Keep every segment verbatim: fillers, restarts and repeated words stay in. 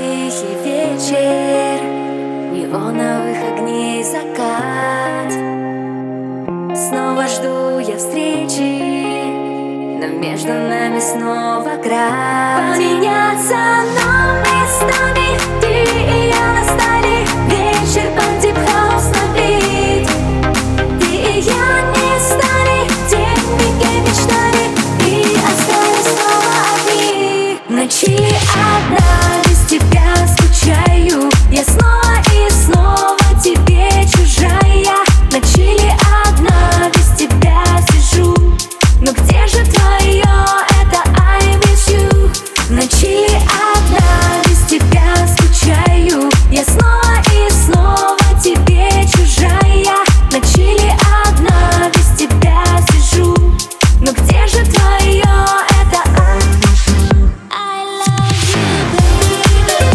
тихий вечер, неоновых огней закат. Снова жду я встречи, но между нами снова град. Поменяться нам местами, ты и я настали. Вечер под дип-хаус на бит. Ты и я не стали теми, кем мечтали, и остались снова одни. Ночи одна, без тебя скучаю. Я снова и снова тебе чужая. Ночи одна, без тебя сижу. Но где же твое это I miss you? Ночи одна, без тебя скучаю. Я снова и снова тебе чужая. Ночи одна, без тебя сижу. Но где же твое это I miss you? I love you, baby.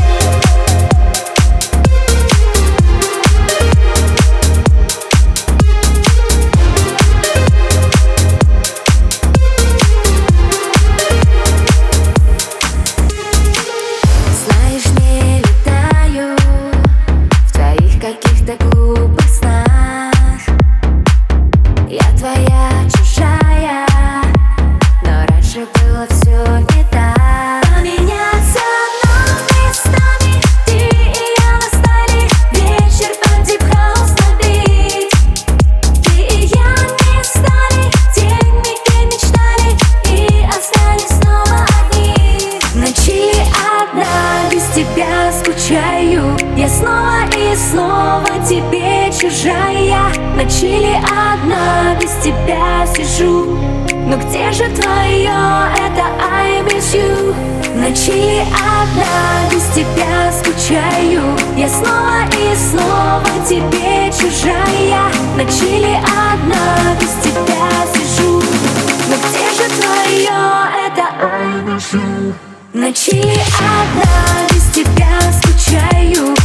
Знаешь, не летаю в твоих каких-то глупых снах. Я твоя чужая, но раньше было все не так. Поменяться нам местами, ты и я настали. Вечер под дип-хаус на бит. Ты и я не стали теми, кем мечтали, и остались снова одни. Ночи одна, без тебя скучаю. Я снова и снова тебе чужая. Ночи одна, без тебя сижу. Но где же твое это I miss you? Ночи одна, без тебя скучаю. Я снова и снова тебе чужая. Ночи одна, без тебя сижу. Но где же твое это I miss you? Ночи одна, без тебя скучаю.